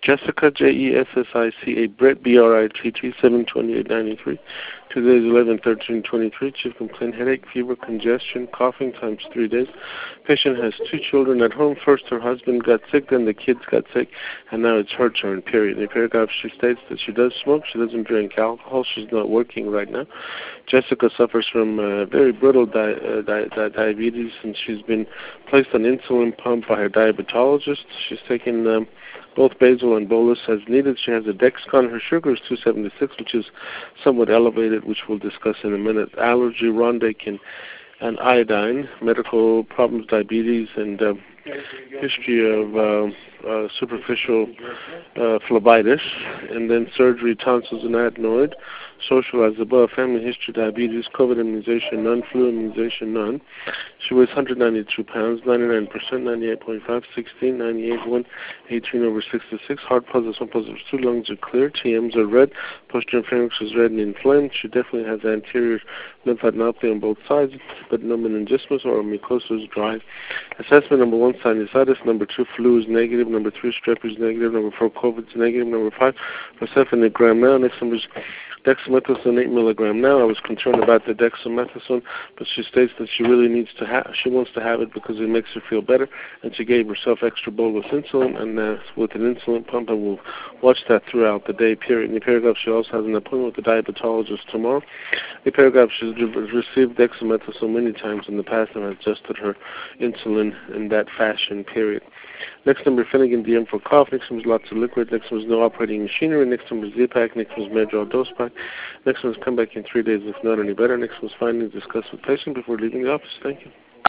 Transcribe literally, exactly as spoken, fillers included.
Jessica, J E S S I C A, Britt, B R I T T, seven twenty-eight ninety-three. Today is eleven thirteen twenty-three. Chief complaint, headache, fever, congestion, coughing times three days. Patient has two children at home. First her husband got sick, then the kids got sick, and now it's her turn, period. In the paragraph she states that she does smoke, she doesn't drink alcohol, she's not working right now. Jessica suffers from uh, very brittle di- uh, di- di- diabetes, and she's been placed on insulin pump by her diabetologist. She's taken um, both basal and bolus as needed. She has a Dexcon. Her sugar is two seventy-six, which is somewhat elevated, which we'll discuss in a minute. Allergy, Rondic, and, and iodine, medical problems, diabetes, and uh, history of uh, uh, superficial uh, phlebitis, and then surgery, tonsils, and adenoid. Social as above, family history, diabetes, COVID immunization, none, flu immunization, none. She weighs one hundred ninety-two pounds, ninety-nine percent, ninety-eight point five, sixteen, ninety-eight, one, eighteen over sixty-six. Heart positive, one positive, two lungs are clear, T Ms are red, posterior pharynx is red and inflamed. She definitely has anterior lymphadenopathy on both sides, but no meningismus or mucosa is dry. Assessment number one, sinusitis. Number two, flu is negative. Number three, strep is negative. Number four, COVID is negative. Number five, Persephone now. Next number is dexamethasone, eight milligram now. I was concerned about the dexamethasone, but she states that she really needs to have, she wants to have it because it makes her feel better, and she gave herself extra bolus insulin, and uh, with an insulin pump, and we'll watch that throughout the day, period. In the paragraph, she also has an appointment with the diabetologist tomorrow. In the paragraph, she's received dexamethasone many times in the past and adjusted her insulin in that fashion, period. Next number, Finnegan D M for cough. Next number is lots of liquid. Next number is no operating machinery. Next number is Z-Pack. Next one is Medrol dose pack. Next one is come back in three days if not any better. Next one is findings discussed with patient before leaving the office. Thank you.